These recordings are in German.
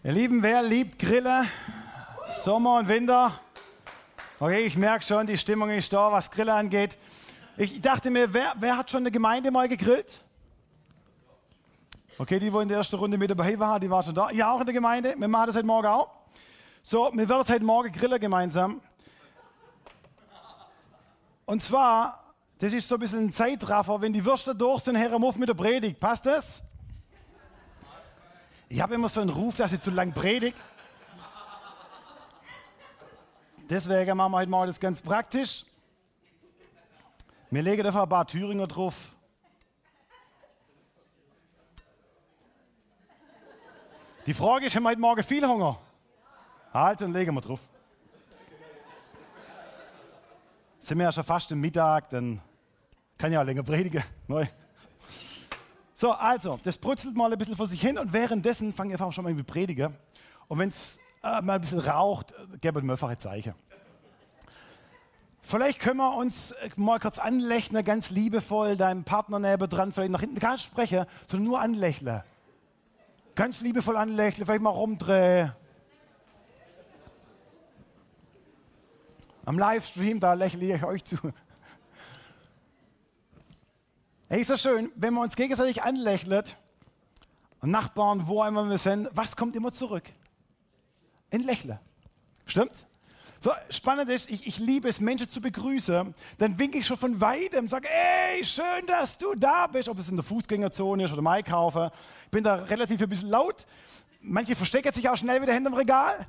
Ihr Lieben, wer liebt Grillen? Sommer und Winter? Okay, ich merke schon, die Stimmung ist da, was Grillen angeht. Ich dachte mir, wer hat schon eine Gemeinde mal gegrillt? Okay, die, die in der ersten Runde mit dabei war, die war schon da. Ja, auch in der Gemeinde. Wir machen das heute Morgen auch. So, wir werden heute Morgen grillen gemeinsam. Und zwar, das ist so ein bisschen ein Zeitraffer, wenn die Würste durch sind, Herr Muff mit der Predigt. Passt das? Ich habe immer so einen Ruf, dass ich zu lang predige. Deswegen machen wir heute Morgen das ganz praktisch. Wir legen einfach ein paar Thüringer drauf. Die Frage ist, haben wir heute Morgen viel Hunger? Halt, dann legen wir drauf. Sind wir ja schon fast am Mittag, dann kann ich auch länger predigen. Neu. So, also, das brutzelt mal ein bisschen vor sich hin und währenddessen fange ich einfach schon mal mit predigen. Und wenn es mal ein bisschen raucht, geben wir einfach ein Zeichen. Vielleicht können wir uns mal kurz anlächeln, ganz liebevoll, deinem Partner nebendran, vielleicht nach hinten gar nicht sprechen, sondern nur anlächeln. Ganz liebevoll anlächeln, vielleicht mal rumdrehen. Am Livestream, da lächle ich euch zu. Hey, ist das schön, wenn wir uns gegenseitig anlächeln und Nachbarn, wo immer wir sind, was kommt immer zurück? Ein Lächeln. Stimmt's? So, spannend ist, ich liebe es, Menschen zu begrüßen. Dann winke ich schon von weitem, sage, ey, schön, dass du da bist. Ob es in der Fußgängerzone ist oder im Einkaufen. Ich bin da relativ ein bisschen laut. Manche verstecken sich auch schnell wieder hinterm Regal.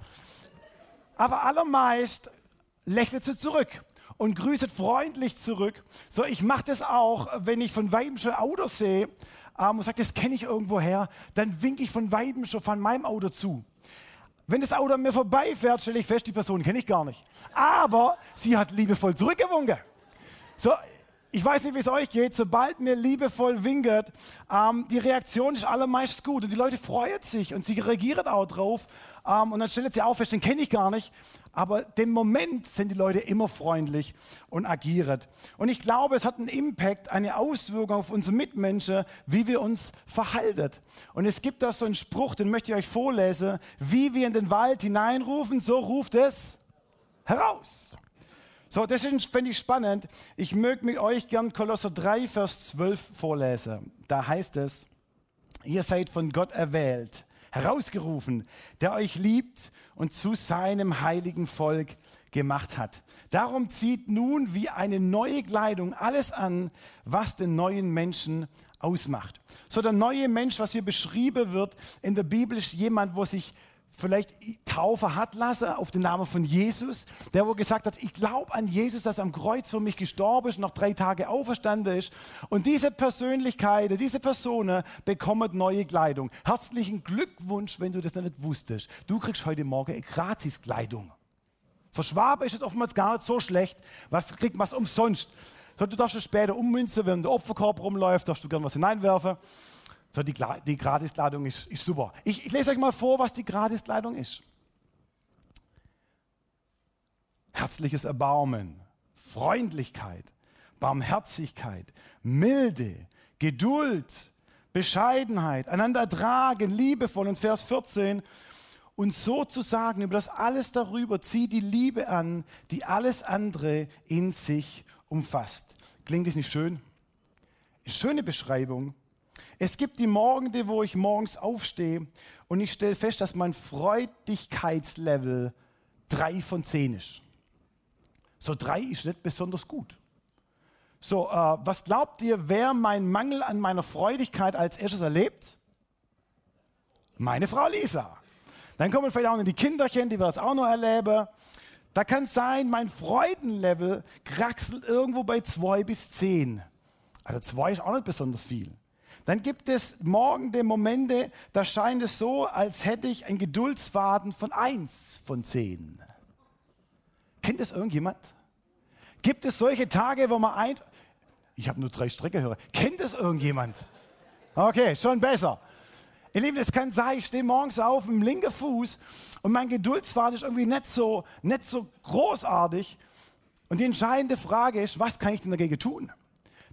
Aber allermeist lächelt sie zurück und grüßt freundlich zurück. So, ich mache das auch, wenn ich von weitem schon Autos sehe und sage, das kenne ich irgendwo her, dann winke ich von weitem schon von meinem Auto zu. Wenn das Auto an mir vorbeifährt, stelle ich fest, die Person kenne ich gar nicht. Aber sie hat liebevoll zurückgewunken. So, ich weiß nicht, wie es euch geht, sobald mir liebevoll winkt, die Reaktion ist allermeist gut und die Leute freuen sich und sie reagieren auch drauf und dann stellen sie auch fest, den kenne ich gar nicht, aber dem Moment sind die Leute immer freundlich und agieren. Und ich glaube, es hat einen Impact, eine Auswirkung auf unsere Mitmenschen, wie wir uns verhalten. Und es gibt da so einen Spruch, den möchte ich euch vorlesen, wie wir in den Wald hineinrufen, so ruft es heraus. So, das finde ich spannend. Ich möchte mit euch gern Kolosser 3, Vers 12 vorlesen. Da heißt es, ihr seid von Gott erwählt, herausgerufen, der euch liebt und zu seinem heiligen Volk gemacht hat. Darum zieht nun wie eine neue Kleidung alles an, was den neuen Menschen ausmacht. So, der neue Mensch, was hier beschrieben wird in der Bibel, ist jemand, wo sich vielleicht Taufe hat lassen auf den Namen von Jesus, der wo gesagt hat, ich glaube an Jesus, dass er am Kreuz für mich gestorben ist und nach 3 Tagen auferstanden ist. Und diese Persönlichkeit, diese Personen bekommen neue Kleidung. Herzlichen Glückwunsch, wenn du das noch nicht wusstest. Du kriegst heute Morgen eine Gratiskleidung. Für Schwaben ist es oftmals gar nicht so schlecht, was kriegt man umsonst. So, du darfst es später ummünzen, wenn der Opferkorb rumläuft, darfst du gerne was hineinwerfen. So, die Gratiskleidung ist super. Ich lese euch mal vor, was die Gratiskleidung ist. Herzliches Erbarmen, Freundlichkeit, Barmherzigkeit, Milde, Geduld, Bescheidenheit, einander ertragen, liebevoll. Und Vers 14, und sozusagen über das alles darüber zieht die Liebe an, die alles andere in sich umfasst. Klingt das nicht schön? Eine schöne Beschreibung. Es gibt die Morgende, wo ich morgens aufstehe und ich stelle fest, dass mein Freudigkeitslevel 3 von 10 ist. So 3 ist nicht besonders gut. So, was glaubt ihr, wer meinen Mangel an meiner Freudigkeit als erstes erlebt? Meine Frau Lisa. Dann kommen vielleicht auch noch die Kinderchen, die wir das auch noch erleben. Da kann es sein, mein Freudenlevel kraxelt irgendwo bei 2 bis 10. Also 2 ist auch nicht besonders viel. Dann gibt es morgen die Momente, da scheint es so, als hätte ich einen Geduldsfaden von 1 von 10. Kennt das irgendjemand? Gibt es solche Tage, wo man ich habe nur 3 Strecke höre. Kennt das irgendjemand? Okay, schon besser. Ihr Lieben, es kann sein, ich stehe morgens auf mit dem linken Fuß und mein Geduldsfaden ist irgendwie nicht so großartig. Und die entscheidende Frage ist, was kann ich denn dagegen tun?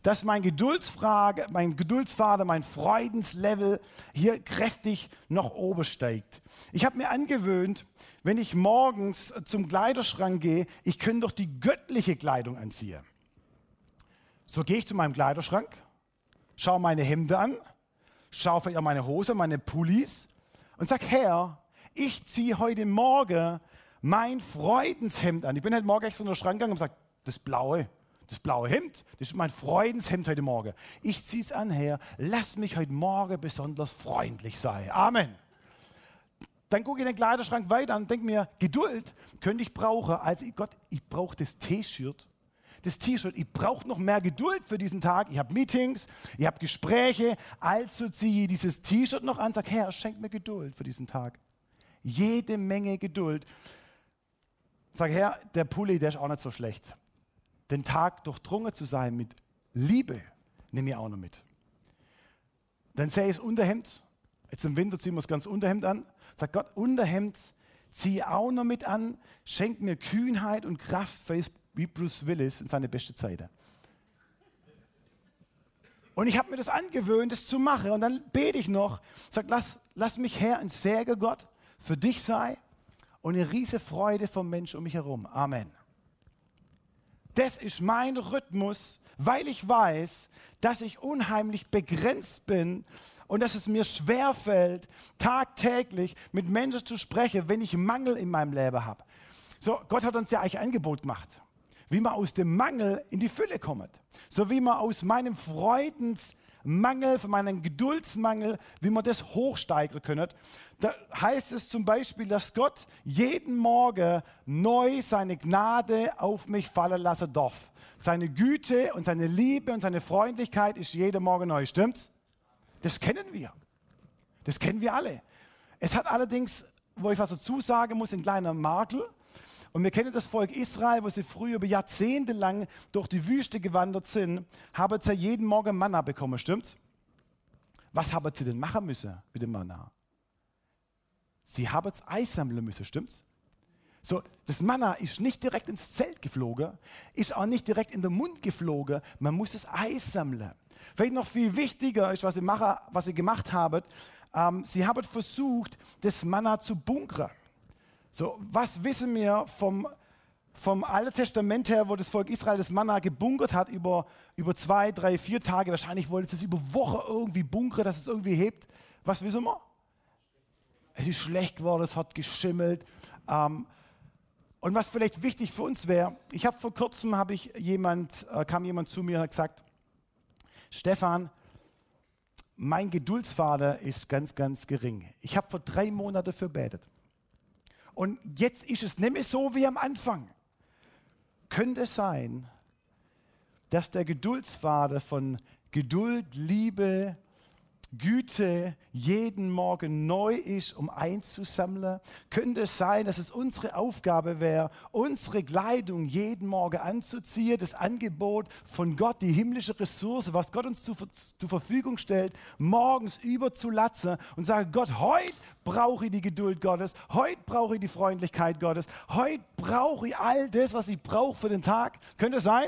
dass mein Geduldsfader, mein Freudenslevel hier kräftig nach oben steigt. Ich habe mir angewöhnt, wenn ich morgens zum Kleiderschrank gehe, ich könnte doch die göttliche Kleidung anziehen. So gehe ich zu meinem Kleiderschrank, schaue meine Hemden an, schaue vielleicht auch meine Hose, meine Pullis und sage, Herr, ich ziehe heute Morgen mein Freudenshemd an. Ich bin heute Morgen extra in den Schrank gegangen und gesagt, das blaue Hemd, das ist mein Freudenshemd heute Morgen. Ich ziehe es an, Herr, lass mich heute Morgen besonders freundlich sein. Amen. Dann gucke ich in den Kleiderschrank weiter und denke mir, Geduld könnte ich brauchen. Also Gott, ich brauche das T-Shirt. Ich brauche noch mehr Geduld für diesen Tag. Ich habe Meetings, ich habe Gespräche. Also ziehe ich dieses T-Shirt noch an und sage, Herr, schenk mir Geduld für diesen Tag. Jede Menge Geduld. Sag, Herr, der Pulli, der ist auch nicht so schlecht. Den Tag durchdrungen zu sein mit Liebe, nehme ich auch noch mit. Dann sehe ich das Unterhemd. Jetzt im Winter ziehen wir das ganze Unterhemd an. Sag Gott, Unterhemd ziehe auch noch mit an. Schenk mir Kühnheit und Kraft wie Bruce Willis in seine beste Zeit. Und ich habe mir das angewöhnt, das zu machen. Und dann bete ich noch. Sag, lass mich, Herr, ein Segen, Gott, für dich sei und eine riesige Freude vom Menschen um mich herum. Amen. Das ist mein Rhythmus, weil ich weiß, dass ich unheimlich begrenzt bin und dass es mir schwerfällt, tagtäglich mit Menschen zu sprechen, wenn ich Mangel in meinem Leben habe. So, Gott hat uns ja eigentlich ein Angebot gemacht, wie man aus dem Mangel in die Fülle kommt. So wie man aus meinem Freudensmangel, von meinem Geduldsmangel, wie man das hochsteigern können. Da heißt es zum Beispiel, dass Gott jeden Morgen neu seine Gnade auf mich fallen lassen darf. Seine Güte und seine Liebe und seine Freundlichkeit ist jeden Morgen neu, stimmt's? Das kennen wir. Das kennen wir alle. Es hat allerdings, wo ich was dazu sagen muss, ein kleiner Makel. Und wir kennen das Volk Israel, wo sie früher über Jahrzehnte lang durch die Wüste gewandert sind, haben sie jeden Morgen Manna bekommen, stimmt's? Was haben sie denn machen müssen mit dem Manna? Sie haben es einsammeln müssen, stimmt's? So, das Manna ist nicht direkt ins Zelt geflogen, ist auch nicht direkt in den Mund geflogen, man muss es einsammeln. Vielleicht noch viel wichtiger ist, was sie gemacht haben, sie haben versucht, das Manna zu bunkern. So, was wissen wir vom Alten Testament her, wo das Volk Israel das Manna gebunkert hat über 2, 3, 4 Tage, wahrscheinlich wollte es über Wochen irgendwie bunkern, dass es irgendwie hebt. Was wissen wir? Es ist schlecht geworden, es hat geschimmelt. Und was vielleicht wichtig für uns wäre, ich habe vor kurzem, kam jemand zu mir und hat gesagt, Stefan, mein Geduldsfader ist ganz, ganz gering. Ich habe vor 3 Monaten dafür gebetet. Und jetzt ist es nicht mehr so wie am Anfang. Könnte es sein, dass der Geduldsfader von Geduld, Liebe, Güte jeden Morgen neu ist, um einzusammeln? Könnte es sein, dass es unsere Aufgabe wäre, unsere Kleidung jeden Morgen anzuziehen, das Angebot von Gott, die himmlische Ressource, was Gott uns zur Verfügung stellt, morgens überzulatzen und sagen, Gott, heute brauche ich die Geduld Gottes, heute brauche ich die Freundlichkeit Gottes, heute brauche ich all das, was ich brauche für den Tag. Könnte es sein?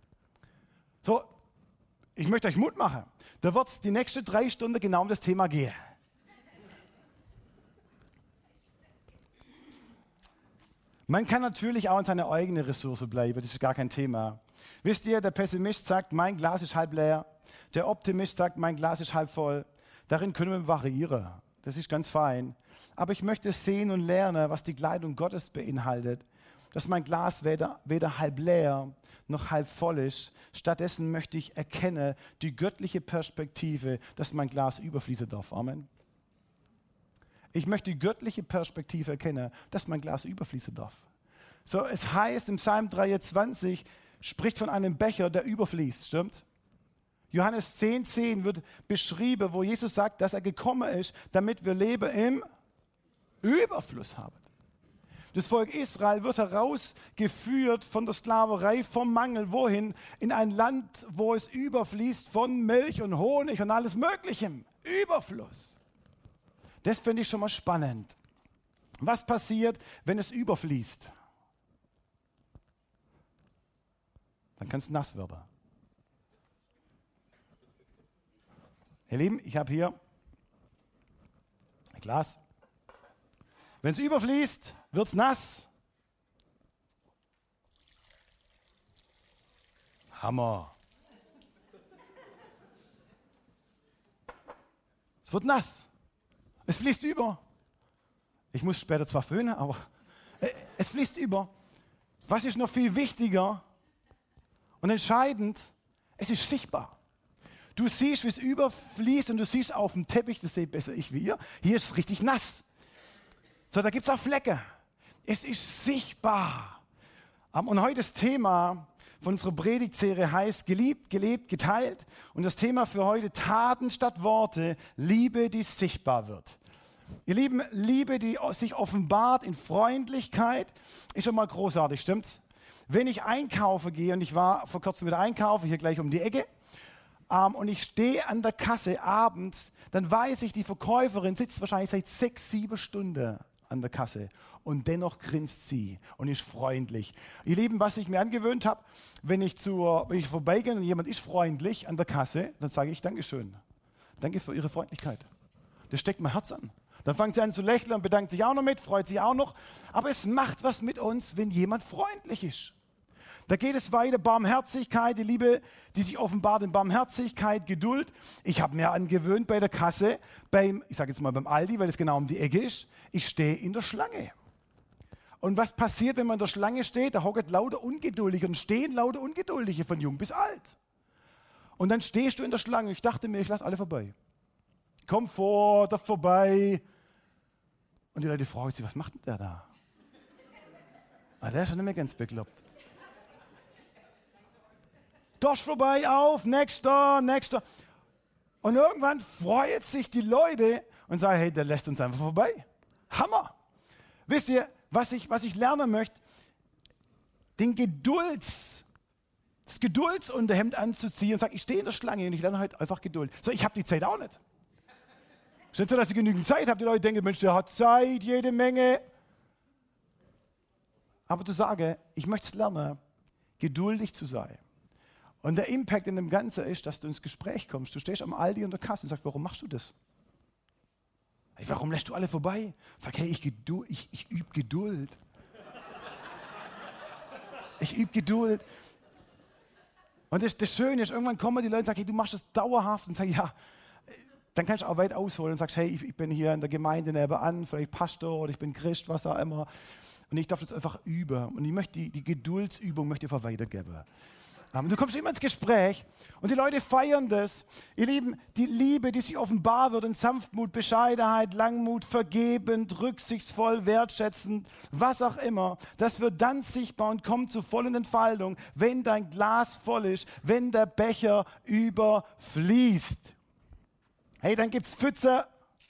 So, ich möchte euch Mut machen. Da wird es die nächsten 3 Stunden genau um das Thema gehen. Man kann natürlich auch in seiner eigenen Ressource bleiben, das ist gar kein Thema. Wisst ihr, der Pessimist sagt, mein Glas ist halb leer. Der Optimist sagt, mein Glas ist halb voll. Darin können wir variieren. Das ist ganz fein. Aber ich möchte sehen und lernen, was die Kleidung Gottes beinhaltet. Dass mein Glas weder halb leer noch halb voll ist. Stattdessen möchte ich erkennen die göttliche Perspektive, dass mein Glas überfließen darf. Amen. Ich möchte die göttliche Perspektive erkennen, dass mein Glas überfließen darf. So, es heißt im Psalm 23, spricht von einem Becher, der überfließt, stimmt? Johannes 10,10 wird beschrieben, wo Jesus sagt, dass er gekommen ist, damit wir Leben im Überfluss haben. Das Volk Israel wird herausgeführt von der Sklaverei, vom Mangel, wohin? In ein Land, wo es überfließt von Milch und Honig und alles Mögliche. Überfluss. Das finde ich schon mal spannend. Was passiert, wenn es überfließt? Dann kann es nass werden. Ihr Lieben, ich habe hier ein Glas. Wenn es überfließt, wird es nass. Hammer. Es wird nass. Es fließt über. Ich muss später zwar föhnen, aber es fließt über. Was ist noch viel wichtiger und entscheidend? Es ist sichtbar. Du siehst, wie es überfließt und du siehst auf dem Teppich, das sehe besser ich wie ihr, hier ist es richtig nass. So, da gibt es auch Flecke. Es ist sichtbar. Und heute das Thema von unserer Predigtserie heißt geliebt, gelebt, geteilt. Und das Thema für heute Taten statt Worte, Liebe, die sichtbar wird. Ihr Lieben, Liebe, die sich offenbart in Freundlichkeit, ist schon mal großartig, stimmt's? Wenn ich einkaufen gehe, und ich war vor kurzem wieder einkaufen, hier gleich um die Ecke, und ich stehe an der Kasse abends, dann weiß ich, die Verkäuferin sitzt wahrscheinlich seit 6, 7 Stunden an der Kasse und dennoch grinst sie und ist freundlich. Ihr Lieben, was ich mir angewöhnt habe, wenn ich vorbeigehe und jemand ist freundlich an der Kasse, dann sage ich Dankeschön. Danke für Ihre Freundlichkeit. Das steckt mein Herz an. Dann fängt sie an zu lächeln und bedankt sich auch noch mit, freut sich auch noch. Aber es macht was mit uns, wenn jemand freundlich ist. Da geht es weiter, Barmherzigkeit, die Liebe, die sich offenbart in Barmherzigkeit, Geduld. Ich habe mir angewöhnt bei der Kasse, ich sage jetzt mal beim Aldi, weil es genau um die Ecke ist, ich stehe in der Schlange. Und was passiert, wenn man in der Schlange steht? Da hocken lauter Ungeduldige und stehen lauter Ungeduldige von jung bis alt. Und dann stehst du in der Schlange. Ich dachte mir, ich lasse alle vorbei. Komm vor, darf vorbei. Und die Leute fragen sich, was macht denn der da? Der ist schon nicht mehr ganz bekloppt. Dorsch vorbei, auf, nächster. Und irgendwann freuen sich die Leute und sagen, hey, der lässt uns einfach vorbei. Hammer! Wisst ihr, was ich lernen möchte? Das Geduldsunterhemd anzuziehen und sagen, ich stehe in der Schlange und ich lerne heute einfach Geduld. So, ich habe die Zeit auch nicht. Es ist nicht so, dass ich genügend Zeit habe. Die Leute denken, Mensch, der hat Zeit, jede Menge. Aber zu sagen, ich möchte es lernen, geduldig zu sein. Und der Impact in dem Ganzen ist, dass du ins Gespräch kommst. Du stehst am Aldi in der Kasse und sagst, warum machst du das? Hey, warum lässt du alle vorbei? Sag, hey, ich übe Geduld. Ich übe Geduld. Und das Schöne ist, irgendwann kommen die Leute und sagen, hey, du machst das dauerhaft. Und sagen, ja, dann kannst du auch weit ausholen und sagst, hey, ich bin hier in der Gemeinde nebenan, vielleicht Pastor oder ich bin Christ, was auch immer. Und ich darf das einfach üben. Und ich möchte die Geduldsübung möchte ich einfach weitergeben. Du kommst immer ins Gespräch und die Leute feiern das. Ihr Lieben, die Liebe, die sich offenbar wird in Sanftmut, Bescheidenheit, Langmut, vergebend, rücksichtsvoll, wertschätzend, was auch immer, das wird dann sichtbar und kommt zur vollen Entfaltung, wenn dein Glas voll ist, wenn der Becher überfließt. Hey, dann gibt's Pfütze.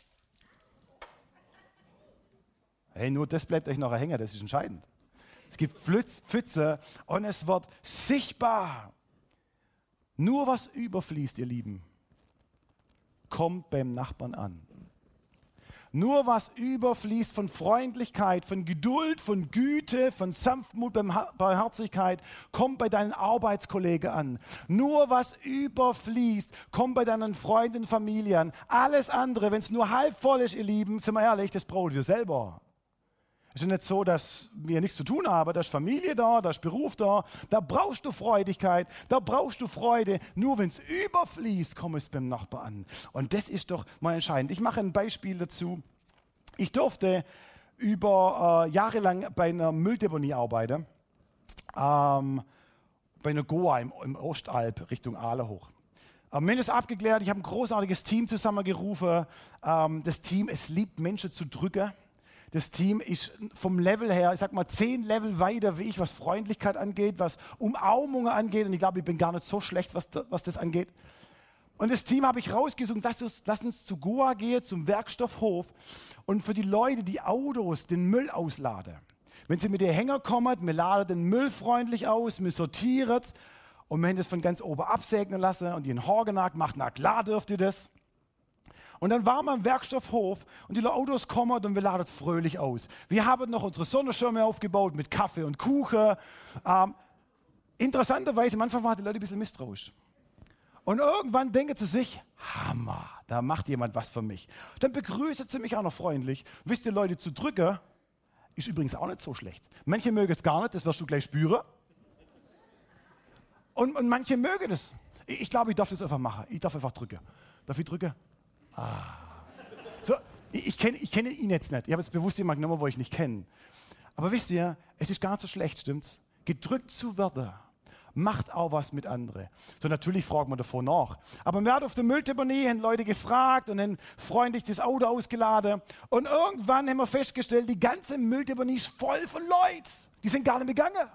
Hey, nur das bleibt euch noch hängen, das ist entscheidend. Es gibt Pfütze und es wird sichtbar. Nur was überfließt, ihr Lieben, kommt beim Nachbarn an. Nur was überfließt von Freundlichkeit, von Geduld, von Güte, von Sanftmut, Barmherzigkeit, kommt bei deinen Arbeitskollegen an. Nur was überfließt, kommt bei deinen Freunden, Familien. Alles andere, wenn es nur halb voll ist, ihr Lieben, sind wir ehrlich, das brauchen wir selber. Es ist nicht so, dass wir nichts zu tun haben. Da ist Familie da, da ist Beruf da. Da brauchst du Freudigkeit, da brauchst du Freude. Nur wenn es überfließt, kommt es beim Nachbar an. Und das ist doch mal entscheidend. Ich mache ein Beispiel dazu. Ich durfte über Jahre lang bei einer Mülldeponie arbeiten. Bei einer Goa im Ostalb Richtung Aale hoch. Wir haben das abgeklärt. Ich habe ein großartiges Team zusammengerufen. Das Team, es liebt Menschen zu drücken. Das Team ist vom Level her, ich sag mal 10 Level weiter wie ich, was Freundlichkeit angeht, was Umarmungen angeht. Und ich glaube, ich bin gar nicht so schlecht, was das angeht. Und das Team habe ich rausgesucht, lass uns zu Goa gehen, zum Werkstoffhof und für die Leute, die Autos, den Müll ausladen. Wenn sie mit den Hänger kommen, wir laden den Müll freundlich aus, wir sortieren es und wir haben das von ganz oben absegnen lassen und die in Horgenag macht, na klar dürft ihr das. Und dann waren wir am Werkstoffhof und die Autos kommen und wir laden fröhlich aus. Wir haben noch unsere Sonnenschirme aufgebaut mit Kaffee und Kuchen. Interessanterweise, am Anfang waren die Leute ein bisschen misstrauisch. Und irgendwann denkt sie sich, Hammer, da macht jemand was für mich. Dann begrüßt sie mich auch noch freundlich. Wisst ihr, Leute, zu drücken ist übrigens auch nicht so schlecht. Manche mögen es gar nicht, das wirst du gleich spüren. Und manche mögen es. Ich glaube, ich darf das einfach machen. Ich darf einfach drücken. Darf ich drücken? So, ich kenne ihn jetzt nicht. Ich habe jetzt bewusst jemanden genommen, wo ich nicht kenne. Aber wisst ihr, es ist gar nicht so schlecht, stimmt's? Gedrückt zu werden macht auch was mit anderen. So, natürlich fragen wir davor nach. Aber wir haben auf der Mülldeponie Leute gefragt und haben freundlich das Auto ausgeladen. Und irgendwann haben wir festgestellt, die ganze Mülldeponie ist voll von Leuten. Die sind gar nicht mehr gegangen.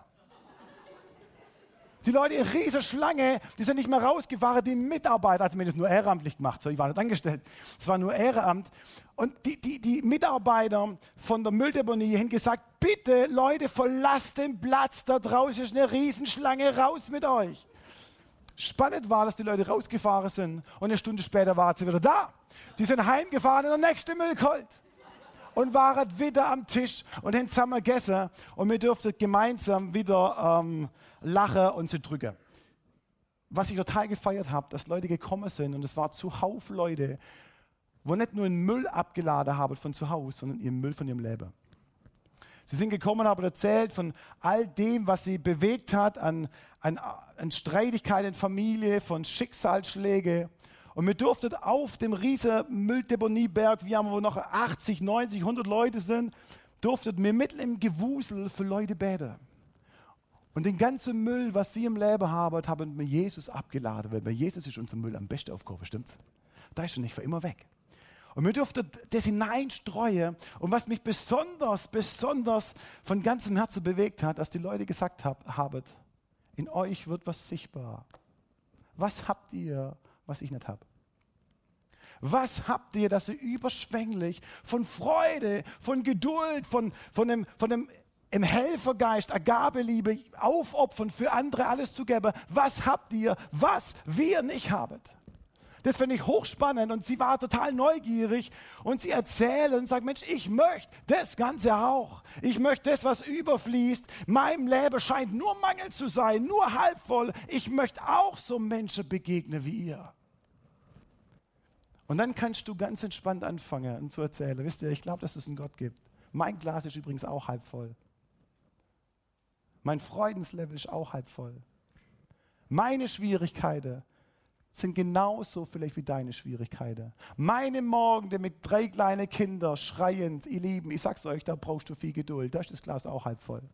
Die Leute in riesiger Schlange, die sind nicht mehr rausgefahren, die Mitarbeiter, also mir das nur ehrenamtlich gemacht, so, ich war nicht angestellt, es war nur Ehrenamt. Und die Mitarbeiter von der Mülldeponie haben gesagt, bitte Leute, verlasst den Platz, da draußen ist eine Riesenschlange, raus mit euch. Spannend war, dass die Leute rausgefahren sind und eine Stunde später waren sie wieder da. Die sind heimgefahren in der nächsten Müll geholt. Und waren wieder am Tisch und haben zusammen gegessen und wir durften gemeinsam wieder lachen und sie drücken. Was ich total gefeiert habe, dass Leute gekommen sind und es war zuhauf Leute, wo nicht nur einen Müll abgeladen haben von zu Hause, sondern ihren Müll von ihrem Leben. Sie sind gekommen und haben erzählt von all dem, was sie bewegt hat, an Streitigkeiten in Familie, von Schicksalsschlägen. Und wir durften auf dem riesen Mülldeponieberg, wo noch 80, 90, 100 Leute sind, durften wir mitten im Gewusel für Leute beten. Und den ganzen Müll, was sie im Leben haben wir Jesus abgeladen, weil bei Jesus ist unser Müll am besten aufgehoben, stimmt's? Da ist er nicht für immer weg. Und wir durften das hineinstreuen. Und was mich besonders von ganzem Herzen bewegt hat, dass die Leute gesagt haben, in euch wird was sichtbar. Was habt ihr, was ich nicht habe? Was habt ihr, dass ihr überschwänglich von Freude, von Geduld, von dem im Helfergeist, Agabeliebe, aufopfern, für andere alles zu geben? Was habt ihr, was wir nicht haben? Das finde ich hochspannend und sie war total neugierig und sie erzählt und sagt, Mensch, ich möchte das Ganze auch. Ich möchte das, was überfließt. Meinem Leben scheint nur Mangel zu sein, nur halb voll. Ich möchte auch so Menschen begegnen wie ihr. Und dann kannst du ganz entspannt anfangen und zu erzählen. Wisst ihr, ich glaube, dass es einen Gott gibt. Mein Glas ist übrigens auch halb voll. Mein Freudenslevel ist auch halb voll. Meine Schwierigkeiten sind genauso vielleicht wie deine Schwierigkeiten. Meine Morgen mit 3 kleinen Kindern schreiend, ihr Lieben, ich sag's euch, da brauchst du viel Geduld. Da ist das Glas auch halb voll.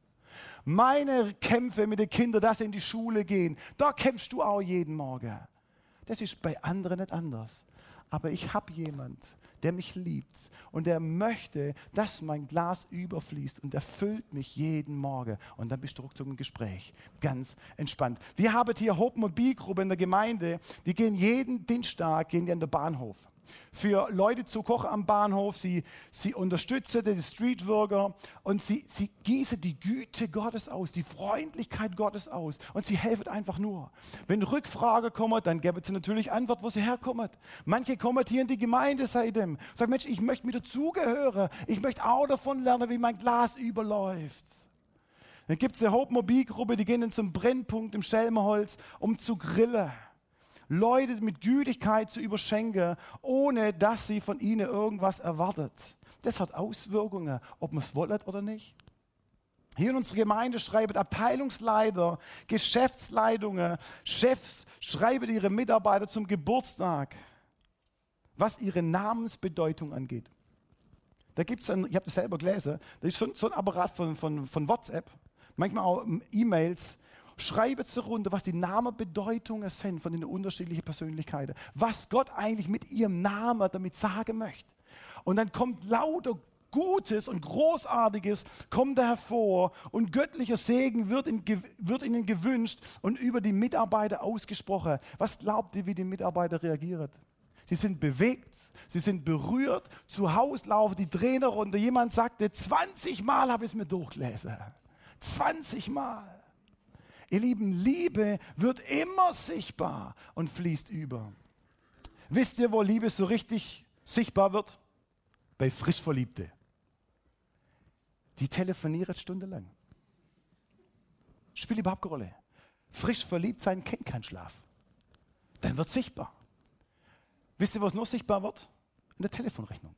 Meine Kämpfe mit den Kindern, dass sie in die Schule gehen, da kämpfst du auch jeden Morgen. Das ist bei anderen nicht anders. Aber ich habe jemand, der mich liebt und der möchte, dass mein Glas überfließt und erfüllt mich jeden Morgen. Und dann bist du ruckzuck im Gespräch. Ganz entspannt. Wir haben hier Hope Mobilgruppe in der Gemeinde, die gehen jeden Dienstag an den Bahnhof. Für Leute zu kochen am Bahnhof, sie unterstützen die Streetworker und sie gießen die Güte Gottes aus, die Freundlichkeit Gottes aus und sie helfen einfach nur. Wenn Rückfrage kommt, dann geben sie natürlich Antwort, wo sie herkommen. Manche kommen hier in die Gemeinde seitdem, sagen, Mensch, ich möchte mit dazugehören, ich möchte auch davon lernen, wie mein Glas überläuft. Dann gibt es eine Hope Mobilgruppe, die gehen dann zum Brennpunkt im Schelmenholz, um zu grillen. Leute mit Gütigkeit zu überschenken, ohne dass sie von ihnen irgendwas erwartet. Das hat Auswirkungen, ob man es wollen oder nicht. Hier in unserer Gemeinde schreiben Abteilungsleiter, Geschäftsleitungen, Chefs schreiben ihre Mitarbeiter zum Geburtstag, was ihre Namensbedeutung angeht. Da gibt es, ich habe das selber gelesen, da ist so ein Apparat von WhatsApp, manchmal auch E-Mails. Schreibe zu runter, was die Namenbedeutungen sind von den unterschiedlichen Persönlichkeiten. Was Gott eigentlich mit ihrem Namen damit sagen möchte. Und dann kommt lauter Gutes und Großartiges kommt da hervor und göttlicher Segen wird ihnen gewünscht und über die Mitarbeiter ausgesprochen. Was glaubt ihr, wie die Mitarbeiter reagieren? Sie sind bewegt, sie sind berührt. Zu Hause laufen die Tränen runter. Jemand sagte, 20 Mal habe ich es mir durchgelesen. 20 Mal. Ihr Lieben, Liebe wird immer sichtbar und fließt über. Wisst ihr, wo Liebe so richtig sichtbar wird? Bei Frischverliebten. Die telefonieren stundenlang. Spielt überhaupt keine Rolle. Frisch verliebt sein kennt keinen Schlaf. dann wird sichtbar. Wisst ihr, was noch sichtbar wird? In der Telefonrechnung.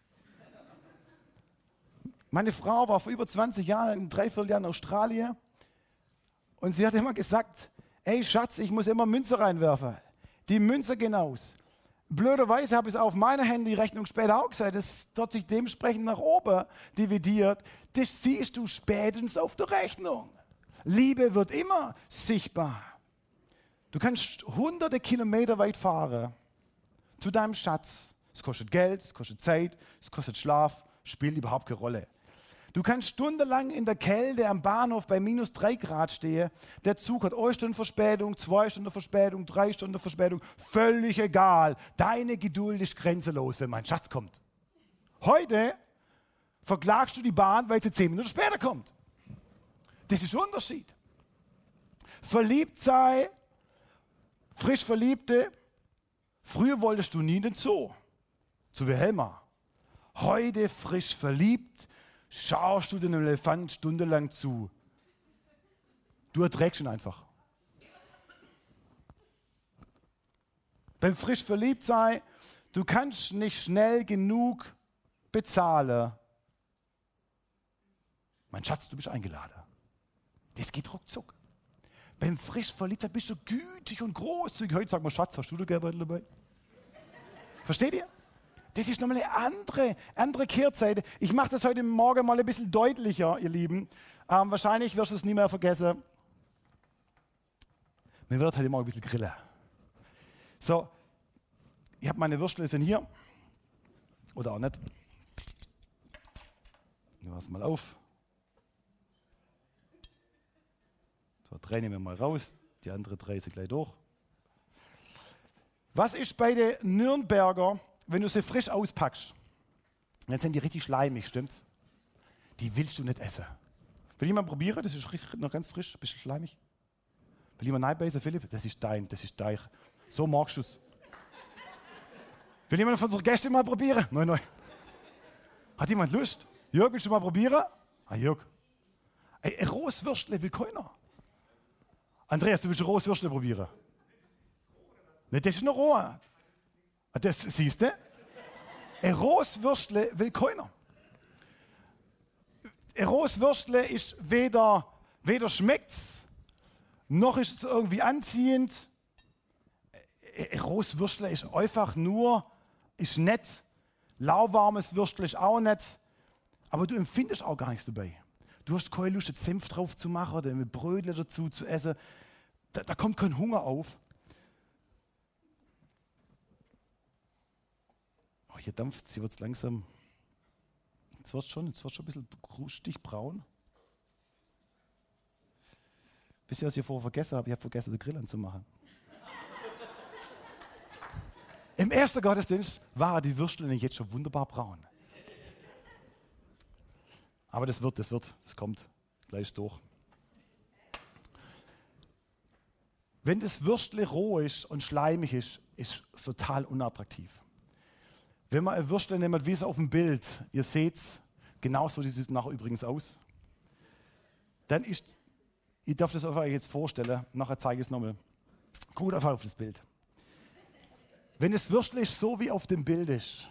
Meine Frau war vor über 20 Jahren, in 3/4 Jahren in Australien und sie hat immer gesagt, ey Schatz, ich muss immer Münze reinwerfen. Die Münze gehen aus. Blöderweise habe ich es auf meiner Handyrechnung später auch gesagt, das dort sich dementsprechend nach oben dividiert. Das siehst du spätestens auf der Rechnung. Liebe wird immer sichtbar. Du kannst hunderte Kilometer weit fahren zu deinem Schatz. Es kostet Geld, es kostet Zeit, es kostet Schlaf, spielt überhaupt keine Rolle. Du kannst stundenlang in der Kälte am Bahnhof bei -3 Grad stehen. Der Zug hat 1 Stunde Verspätung, 2 Stunden Verspätung, 3 Stunden Verspätung. Völlig egal. Deine Geduld ist grenzenlos, wenn mein Schatz kommt. Heute verklagst du die Bahn, weil sie 10 Minuten später kommt. Das ist der Unterschied. Verliebt sei, frisch Verliebte. Früher wolltest du nie in den Zoo, zu Wilhelma. Heute frisch verliebt, schaust du dem Elefant stundenlang zu. Du erträgst ihn einfach. Beim frisch verliebt sein, du kannst nicht schnell genug bezahlen. Mein Schatz, du bist eingeladen. Das geht ruckzuck. Beim frisch verliebt sein bist du gütig und großzügig. Heute sag mal, Schatz, hast du da Geldbeutel dabei? Versteht ihr? Das ist nochmal eine andere Kehrseite. Ich mache das heute Morgen mal ein bisschen deutlicher, ihr Lieben. Wahrscheinlich wirst du es nie mehr vergessen. Wir werden heute Morgen ein bisschen grillen. So, ich habe meine Würstel sind hier. Oder auch nicht. Nehmen wir es mal auf. So, 3 nehmen wir mal raus. Die anderen 3 sind gleich durch. Was ist bei den Nürnberger, wenn du sie frisch auspackst? Dann sind die richtig schleimig, stimmt's? Die willst du nicht essen. Will jemand probieren? Das ist richtig, noch ganz frisch, ein bisschen schleimig. Will jemand reinbeißen, Philipp? Das ist dein. So magst du es. Will jemand von unseren Gästen mal probieren? Nein. Hat jemand Lust? Jörg, willst du mal probieren? Ah, Jörg. Ey, ein rohes Würstle will keiner. Andreas, du willst ein rohes Würstle probieren? Nicht, das ist noch roh. Das siehst du? Ein rohes Würstle will keiner. Ein rohes Würstle ist weder schmeckt noch ist es irgendwie anziehend. Ein rohes Würstle ist einfach nur, ist nett. Lauwarmes Würstle ist auch nett. Aber du empfindest auch gar nichts dabei. Du hast keine Lust, Senf drauf zu machen oder mit Brötchen dazu zu essen. Da kommt kein Hunger auf. Oh, hier dampft es, hier wird es langsam. Jetzt wird es schon ein bisschen krustig braun. Wisst ihr, was ich vorher vergessen habe? Ich habe vergessen, den Grill anzumachen. Im ersten Gottesdienst waren die Würstel jetzt schon wunderbar braun. Aber das kommt gleich durch. Wenn das Würstle roh ist und schleimig ist es total unattraktiv. Wenn man ein Würstle nimmt, wie es auf dem Bild, ihr seht es, genauso sieht es nachher übrigens aus, dann ist, ich darf das euch jetzt vorstellen, nachher zeige ich es nochmal. Gut auf das Bild. Wenn das Würstle ist so wie auf dem Bild ist,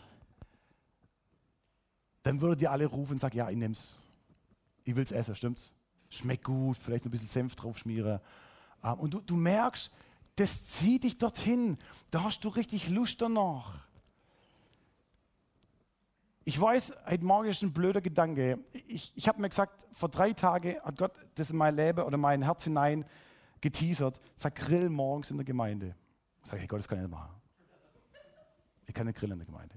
dann würdet ihr alle rufen und sagen, ja, ich nehme es. Ich will es essen, stimmt's? Schmeckt gut, vielleicht noch ein bisschen Senf drauf schmieren. Und du merkst, das zieht dich dorthin. Da hast du richtig Lust danach. Ich weiß, heute Morgen ist ein blöder Gedanke. Ich habe mir gesagt, vor 3 Tagen hat Gott das in mein Leben oder mein Herz hinein geteasert. Sag, grill morgens in der Gemeinde. Ich sage, hey Gott, das kann ich nicht machen. Ich kann nicht grillen in der Gemeinde.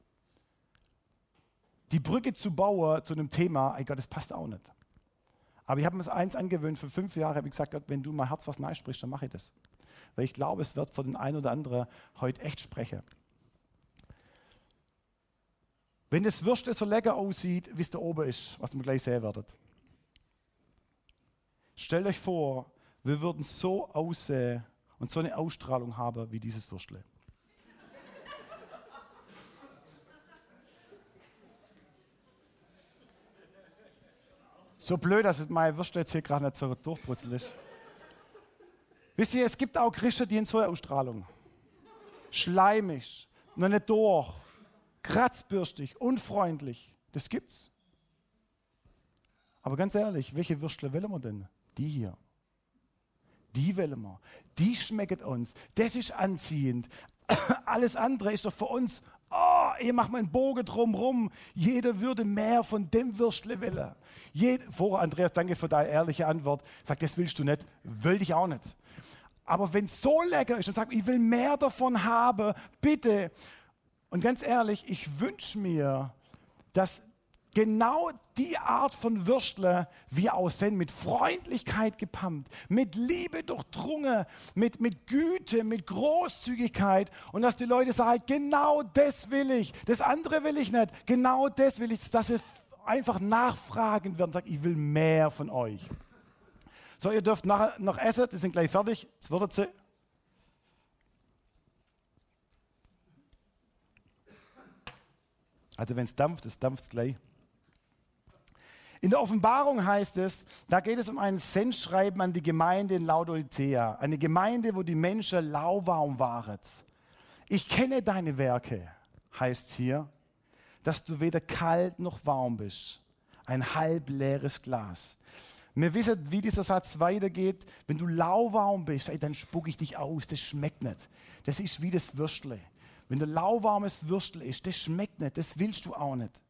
Die Brücke zu bauen zu einem Thema, ey Gott, das passt auch nicht. Aber ich habe mir das eins angewöhnt, für 5 Jahre habe ich gesagt, Gott, wenn du mein Herz was nahe sprichst, dann mache ich das. Weil ich glaube, es wird von den einen oder anderen heute echt sprechen. Wenn das Würstle so lecker aussieht, wie es da oben ist, was wir gleich sehen werdet. Stellt euch vor, wir würden so aussehen und so eine Ausstrahlung haben wie dieses Würstle. So blöd, dass mein Würstel jetzt hier gerade nicht so durchbrutzelt ist. Wisst ihr, es gibt auch Christen, die haben so eine Ausstrahlung. schleimig, noch nicht durch, kratzbürstig, unfreundlich. Das gibt's. Aber ganz ehrlich, welche Würstle wollen wir denn? Die hier. Die wollen wir. Die schmecken uns. Das ist anziehend. Alles andere ist doch für uns, ihr macht mal einen Bogen drumherum. Jeder würde mehr von dem Würstle wollen. Vorher, Andreas, danke für deine ehrliche Antwort. Sag, das willst du nicht, will ich auch nicht. Aber wenn es so lecker ist und sagt, ich will mehr davon haben, bitte. Und ganz ehrlich, ich wünsche mir, dass genau die Art von Würstle wir aussehen, mit Freundlichkeit gepammt, mit Liebe durchdrungen, mit Güte, mit Großzügigkeit und dass die Leute sagen, genau das will ich, das andere will ich nicht, genau das will ich, dass sie einfach nachfragen werden und sagen, ich will mehr von euch. So, ihr dürft nachher noch essen, die sind gleich fertig, jetzt wird sie. Also wenn es dampft, es dampft gleich. In der Offenbarung heißt es, da geht es um ein Sendschreiben an die Gemeinde in Laodicea. Eine Gemeinde, wo die Menschen lauwarm waren. Ich kenne deine Werke, heißt es hier, dass du weder kalt noch warm bist. Ein halbleeres Glas. Wir wissen, wie dieser Satz weitergeht. Wenn du lauwarm bist, dann spucke ich dich aus, das schmeckt nicht. Das ist wie das Würstle. Wenn du lauwarmes Würstel isst, das schmeckt nicht, das willst du auch nicht.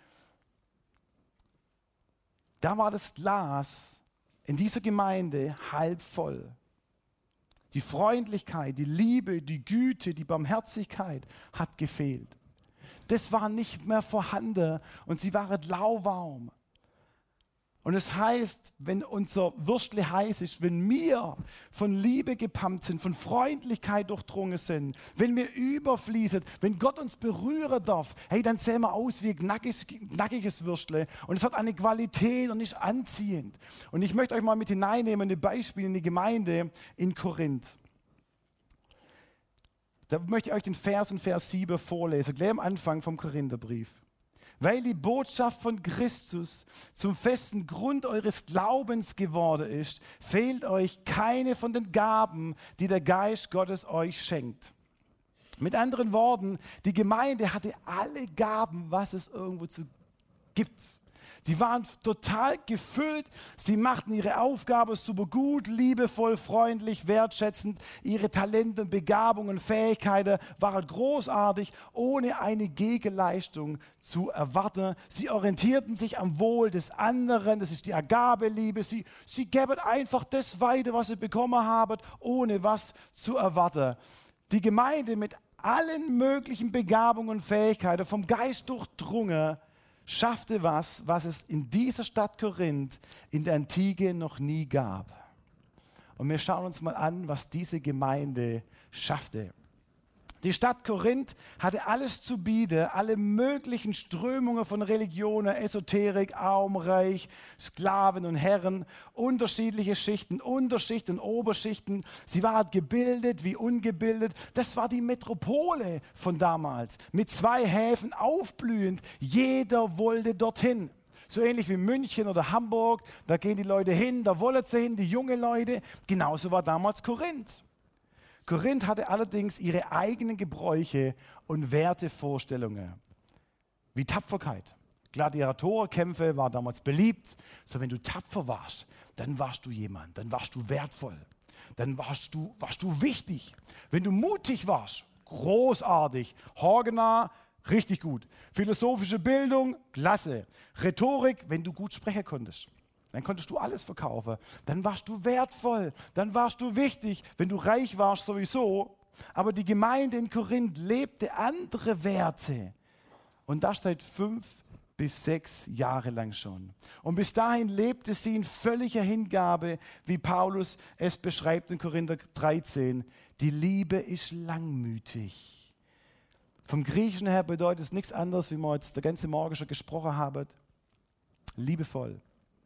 Da war das Glas in dieser Gemeinde halb voll. Die Freundlichkeit, die Liebe, die Güte, die Barmherzigkeit hat gefehlt. Das war nicht mehr vorhanden und sie waren lauwarm. Und es heißt, wenn unser Würstle heiß ist, wenn wir von Liebe gepammt sind, von Freundlichkeit durchdrungen sind, wenn wir überfließen, wenn Gott uns berühren darf, hey, dann sehen wir aus wie ein knackiges Würstle. Und es hat eine Qualität und ist anziehend. Und ich möchte euch mal mit hineinnehmen, ein Beispiel in die Gemeinde in Korinth. Da möchte ich euch den Vers in Vers 7 vorlesen, gleich am Anfang vom Korintherbrief. Weil die Botschaft von Christus zum festen Grund eures Glaubens geworden ist, fehlt euch keine von den Gaben, die der Geist Gottes euch schenkt. Mit anderen Worten, die Gemeinde hatte alle Gaben, was es irgendwo gibt. Sie waren total gefüllt, sie machten ihre Aufgabe super gut, liebevoll, freundlich, wertschätzend. Ihre Talente, Begabungen, Fähigkeiten waren großartig, ohne eine Gegenleistung zu erwarten. Sie orientierten sich am Wohl des anderen, das ist die Agabeliebe. Sie geben einfach das weiter, was sie bekommen haben, ohne was zu erwarten. Die Gemeinde mit allen möglichen Begabungen und Fähigkeiten, vom Geist durchdrungen, schaffte was es in dieser Stadt Korinth in der Antike noch nie gab. Und wir schauen uns mal an, was diese Gemeinde schaffte. Die Stadt Korinth hatte alles zu bieten, alle möglichen Strömungen von Religionen, Esoterik, Arm, Reich, Sklaven und Herren, unterschiedliche Schichten, Unterschichten und Oberschichten. Sie waren gebildet wie ungebildet. Das war die Metropole von damals, mit 2 Häfen aufblühend. Jeder wollte dorthin. So ähnlich wie München oder Hamburg, da gehen die Leute hin, da wollen sie hin, die jungen Leute. Genauso war damals Korinth. Korinth hatte allerdings ihre eigenen Gebräuche und Wertevorstellungen, wie Tapferkeit. Gladiatorenkämpfe waren damals beliebt. So, wenn du tapfer warst, dann warst du jemand, dann warst du wertvoll, dann warst du wichtig. Wenn du mutig warst, großartig, haargenau, richtig gut. Philosophische Bildung, klasse. Rhetorik, wenn du gut sprechen konntest. Dann konntest du alles verkaufen. Dann warst du wertvoll. Dann warst du wichtig. Wenn du reich warst, sowieso. Aber die Gemeinde in Korinth lebte andere Werte. Und das seit 5 bis 6 Jahre lang schon. Und bis dahin lebte sie in völliger Hingabe, wie Paulus es beschreibt in Korinther 13. Die Liebe ist langmütig. Vom Griechischen her bedeutet es nichts anderes, wie wir jetzt der ganze Morgen schon gesprochen haben. Liebevoll.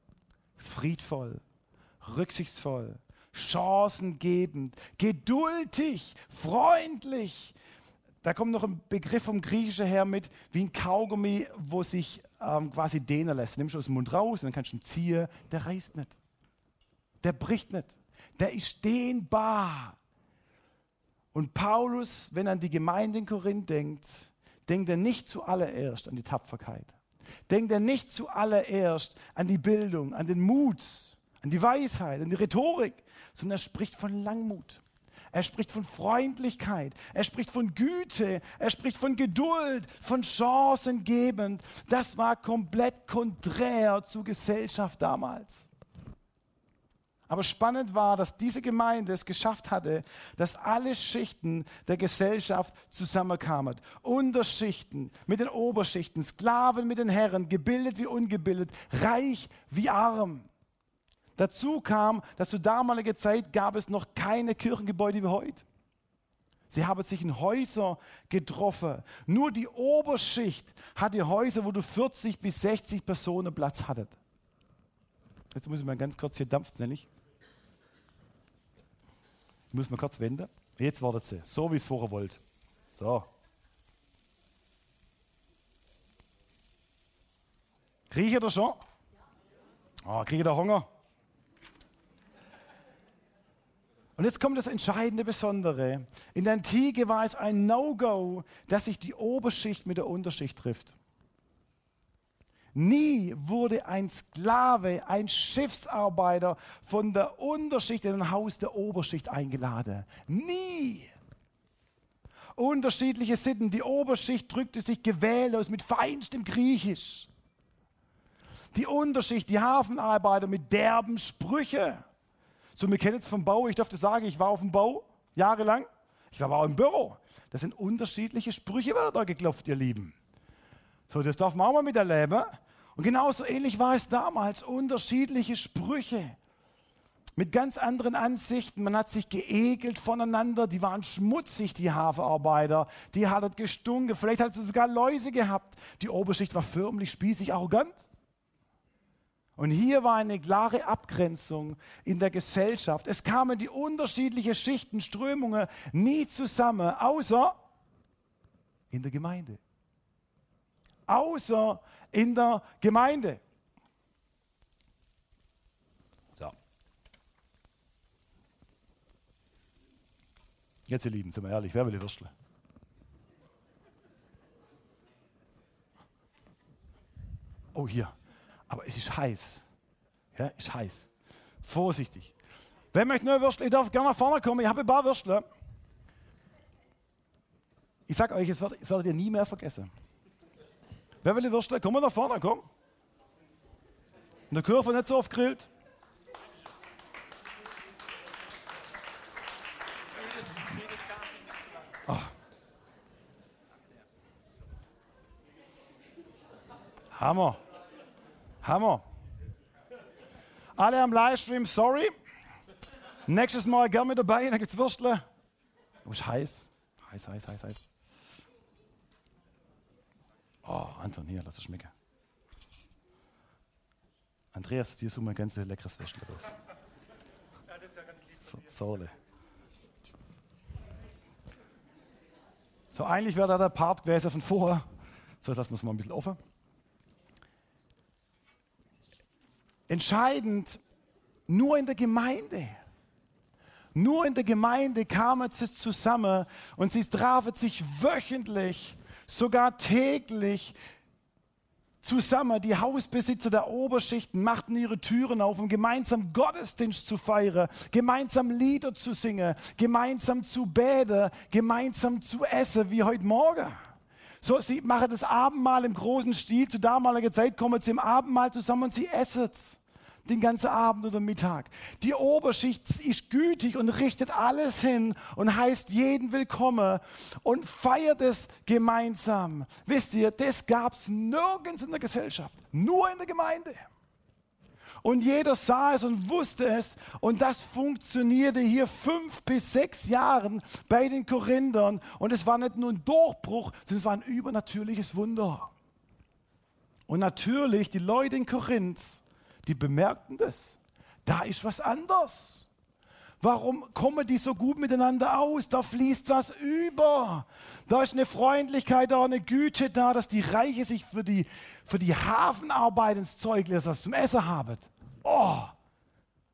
Friedvoll, rücksichtsvoll, chancengebend, geduldig, freundlich. Da kommt noch ein Begriff vom Griechischen her mit, wie ein Kaugummi, wo sich quasi dehnen lässt. Nimmst du aus dem Mund raus und dann kannst du ihn ziehen. Der reißt nicht. Der bricht nicht. Der ist dehnbar. Und Paulus, wenn er an die Gemeinde in Korinth denkt, denkt er nicht zuallererst an die Tapferkeit. Denkt er nicht zuallererst an die Bildung, an den Mut, an die Weisheit, an die Rhetorik, sondern er spricht von Langmut. Er spricht von Freundlichkeit, er spricht von Güte, er spricht von Geduld, von Chancen gebend. Das war komplett konträr zur Gesellschaft damals. Aber spannend war, dass diese Gemeinde es geschafft hatte, dass alle Schichten der Gesellschaft zusammenkamen. Unterschichten mit den Oberschichten, Sklaven mit den Herren, gebildet wie ungebildet, reich wie arm. Dazu kam, dass zu damaliger Zeit gab es noch keine Kirchengebäude wie heute. Sie haben sich in Häuser getroffen. Nur die Oberschicht hatte Häuser, wo du 40 bis 60 Personen Platz hattet. Jetzt muss ich mal ganz kurz, hier dampft es nämlich. Ich muss mal kurz wenden. Jetzt wartet sie, so wie es vorher wollt. So. Riecht ihr schon? Kriegt ihr Hunger? Und jetzt kommt das entscheidende Besondere. In der Antike war es ein No-Go, dass sich die Oberschicht mit der Unterschicht trifft. Nie wurde ein Sklave, ein Schiffsarbeiter von der Unterschicht in ein Haus der Oberschicht eingeladen. Nie. Unterschiedliche Sitten. Die Oberschicht drückte sich gewählt aus mit feinstem Griechisch. Die Unterschicht, die Hafenarbeiter mit derben Sprüche. So, wir kennen es vom Bau. Ich durfte sagen, ich war auf dem Bau jahrelang. Ich war aber auch im Büro. Das sind unterschiedliche Sprüche, werden da geklopft, ihr Lieben. So, das darf man auch mal miterleben. Und genauso ähnlich war es damals. Unterschiedliche Sprüche mit ganz anderen Ansichten. Man hat sich geekelt voneinander. Die waren schmutzig, die Hafenarbeiter. Die hatten gestunken. Vielleicht hat sie sogar Läuse gehabt. Die Oberschicht war förmlich spießig, arrogant. Und hier war eine klare Abgrenzung in der Gesellschaft. Es kamen die unterschiedlichen Schichten, Strömungen nie zusammen, außer in der Gemeinde. Außer in der Gemeinde. So. Jetzt, ihr Lieben, sind wir ehrlich, wer will die Würstle? Oh, hier. Aber es ist heiß. Ja, ist heiß. Vorsichtig. Wer möchte nur Würstle? Ihr dürft gerne nach vorne kommen. Ich habe ein paar Würstle. Ich sage euch, es werdet ihr nie mehr vergessen. Wer will die Würstle? Komm mal nach vorne, komm. In der Kurve nicht so oft grillt. Oh. Hammer. Hammer. Alle am Livestream, sorry. Nächstes Mal gerne mit dabei, da gibt es Würstle. Oh, ist heiß. Heiß. Oh, Anton, hier, lass es schmecken. Andreas, dir suchen wir ein ganz leckeres Würstle raus. Ja, das ist ja ganz lieb. Sorle. So, eigentlich wäre da der Part gewesen von vorher. So, jetzt lassen wir es mal ein bisschen offen. Entscheidend, nur in der Gemeinde. Nur in der Gemeinde kamen sie zusammen und sie trafen sich wöchentlich, sogar täglich zusammen. Die Hausbesitzer der Oberschichten machten ihre Türen auf, um gemeinsam Gottesdienst zu feiern, gemeinsam Lieder zu singen, gemeinsam zu beten, gemeinsam zu essen, wie heute Morgen. So, sie machen das Abendmahl im großen Stil. Zu damaliger Zeit kommen sie im Abendmahl zusammen und sie essen den ganzen Abend oder Mittag. Die Oberschicht ist gütig und richtet alles hin und heißt jeden willkommen und feiert es gemeinsam. Wisst ihr, das gab es nirgends in der Gesellschaft, nur in der Gemeinde. Und jeder sah es und wusste es. Und das funktionierte hier 5 bis 6 Jahren bei den Korinthern. Und es war nicht nur ein Durchbruch, sondern es war ein übernatürliches Wunder. Und natürlich, die Leute in Korinth, die bemerkten das. Da ist was anders. Warum kommen die so gut miteinander aus? Da fließt was über. Da ist eine Freundlichkeit da, eine Güte da, dass die Reiche sich für die Hafenarbeit ins Zeug lassen, was zum Essen haben. Oh,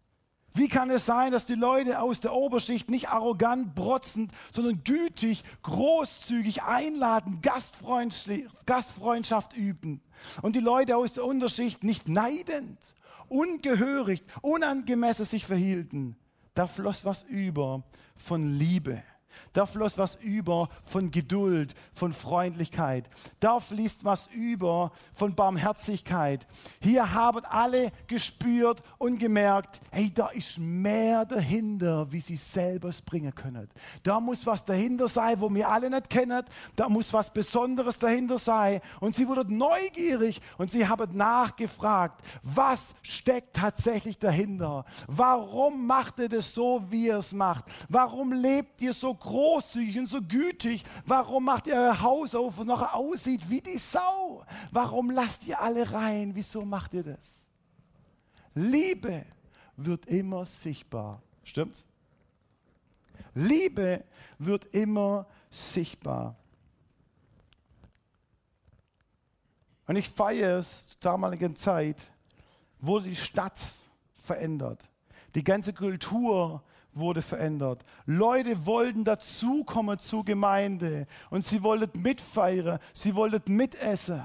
Wie kann es sein, dass die Leute aus der Oberschicht nicht arrogant, protzend, sondern gütig, großzügig einladen, Gastfreundschaft üben und die Leute aus der Unterschicht nicht neidend, ungehörig, unangemessen sich verhielten? Da floss was über von Liebe. Da floss was über von Geduld, von Freundlichkeit. Da fließt was über von Barmherzigkeit. Hier haben alle gespürt und gemerkt, hey, da ist mehr dahinter, wie sie selber es bringen können. Da muss was dahinter sein, wo wir alle nicht kennen. Da muss was Besonderes dahinter sein. Und sie wurden neugierig und sie haben nachgefragt, was steckt tatsächlich dahinter? Warum macht ihr das so, wie ihr es macht? Warum lebt ihr so großzügig und so gütig? Warum macht ihr euer Haus auf, was nachher aussieht wie die Sau? Warum lasst ihr alle rein? Wieso macht ihr das? Liebe wird immer sichtbar. Stimmt's? Liebe wird immer sichtbar. Und ich feiere es, zur damaligen Zeit wurde die Stadt verändert. Die ganze Kultur wurde verändert. Leute wollten dazukommen zur Gemeinde und sie wollten mitfeiern, sie wollten mitessen.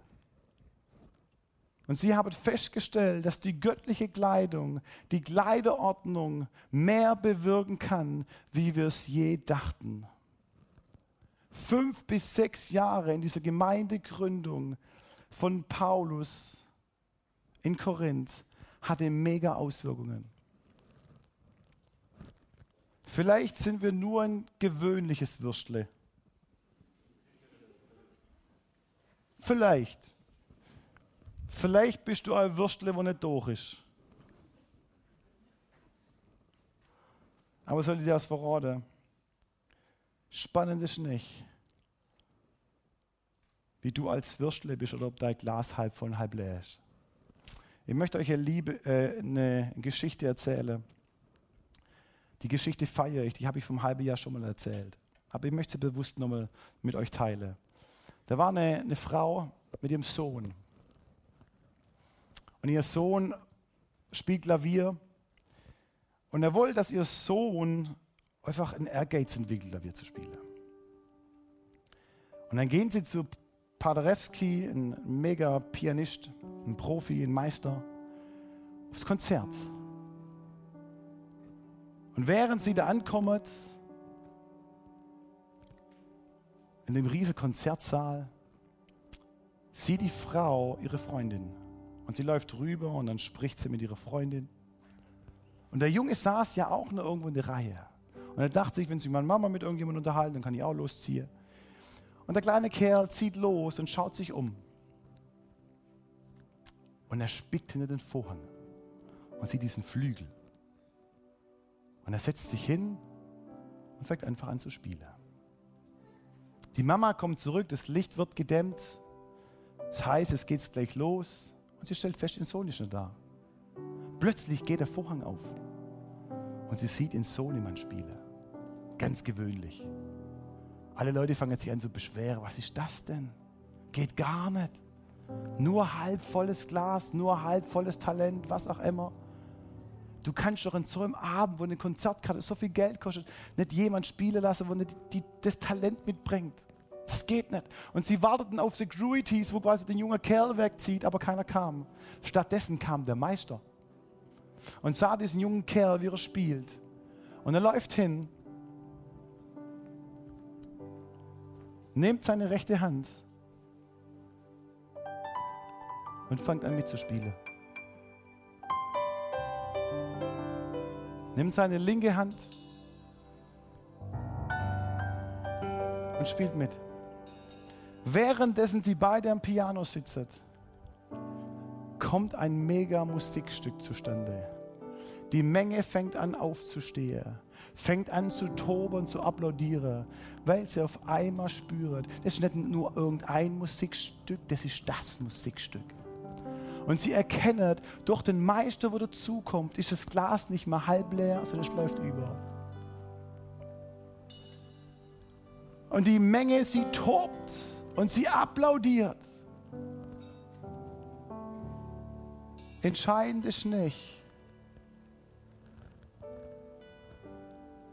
Und sie haben festgestellt, dass die göttliche Kleidung, die Kleiderordnung mehr bewirken kann, wie wir es je dachten. 5 bis 6 Jahre in dieser Gemeindegründung von Paulus in Korinth hatte mega Auswirkungen. Vielleicht sind wir nur ein gewöhnliches Würstle. Vielleicht. Vielleicht bist du ein Würstle, das nicht durch ist. Aber soll ich dir das verraten? Spannend ist nicht, wie du als Würstle bist oder ob dein Glas halb voll und halb leer ist. Ich möchte euch eine Geschichte erzählen. Die Geschichte feiere ich, die habe ich vom halben Jahr schon mal erzählt. Aber ich möchte sie bewusst nochmal mit euch teilen. Da war eine Frau mit ihrem Sohn. Und ihr Sohn spielt Klavier. Und er wollte, dass ihr Sohn einfach einen Ehrgeiz entwickelt, Klavier zu spielen. Und dann gehen sie zu Paderewski, ein mega Pianist, ein Profi, ein Meister, aufs Konzert. Und während sie da ankommen, in dem riesigen Konzertsaal, sieht die Frau ihre Freundin. Und sie läuft rüber und dann spricht sie mit ihrer Freundin. Und der Junge saß ja auch noch irgendwo in der Reihe. Und er dachte sich, wenn sich meine Mama mit irgendjemandem unterhalten, dann kann ich auch losziehen. Und der kleine Kerl zieht los und schaut sich um. Und er spickt hinter den Vorhang und sieht diesen Flügel. Und er setzt sich hin und fängt einfach an zu spielen. Die Mama kommt zurück, das Licht wird gedämmt. Das heißt, es geht gleich los. Und sie stellt fest, ihr Sohn ist nicht da. Plötzlich geht der Vorhang auf. Und sie sieht den Sohnemann spielen. Ganz gewöhnlich. Alle Leute fangen sich an zu beschweren. Was ist das denn? Geht gar nicht. Nur halb volles Glas, nur halb volles Talent, was auch immer. Du kannst doch an so einem Abend, wo eine Konzertkarte so viel Geld kostet, nicht jemand spielen lassen, wo nicht das Talent mitbringt. Das geht nicht. Und sie warteten auf Securities, wo quasi den jungen Kerl wegzieht, aber keiner kam. Stattdessen kam der Meister und sah diesen jungen Kerl, wie er spielt. Und er läuft hin, nimmt seine rechte Hand und fängt an mitzuspielen. Nimmt seine linke Hand und spielt mit. Währenddessen sie beide am Piano sitzen, kommt ein mega Musikstück zustande. Die Menge fängt an aufzustehen, fängt an zu toben und zu applaudieren, weil sie auf einmal spürt, das ist nicht nur irgendein Musikstück, das ist das Musikstück. Und sie erkennen, durch den Meister, wo dazukommt, ist das Glas nicht mehr halb leer, sondern es läuft über. Und die Menge, sie tobt und sie applaudiert. Entscheidend ist nicht,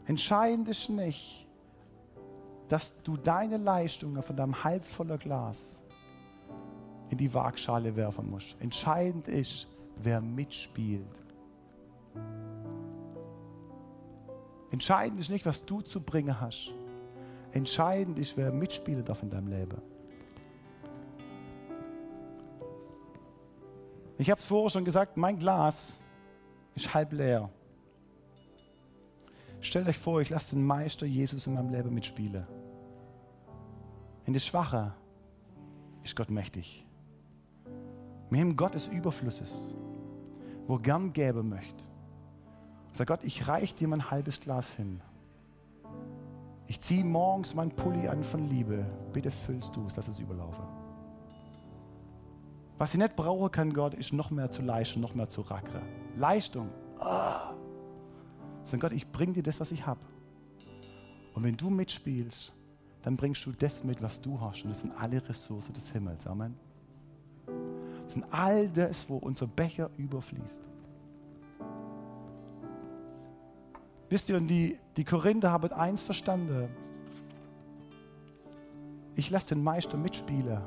Entscheidend ist nicht, dass du deine Leistungen von deinem halbvoller Glas in die Waagschale werfen musst. Entscheidend ist, wer mitspielt. Entscheidend ist nicht, was du zu bringen hast. Entscheidend ist, wer mitspielen darf in deinem Leben. Ich habe es vorher schon gesagt, mein Glas ist halb leer. Stellt euch vor, ich lasse den Meister Jesus in meinem Leben mitspielen. In der Schwache ist Gott mächtig. Wir haben Gott des Überflusses, wo gern geben möchte. Sag Gott, ich reiche dir mein halbes Glas hin. Ich ziehe morgens meinen Pulli an von Liebe. Bitte füllst du es, lass es überlaufen. Was ich nicht brauche, kann Gott, ist noch mehr zu leisten, noch mehr zu rackern. Leistung. Sag Gott, ich bringe dir das, was ich habe. Und wenn du mitspielst, dann bringst du das mit, was du hast. Und das sind alle Ressourcen des Himmels. Amen. Das sind all das, wo unser Becher überfließt. Wisst ihr, und die Korinther haben eins verstanden. Ich lasse den Meister mitspielen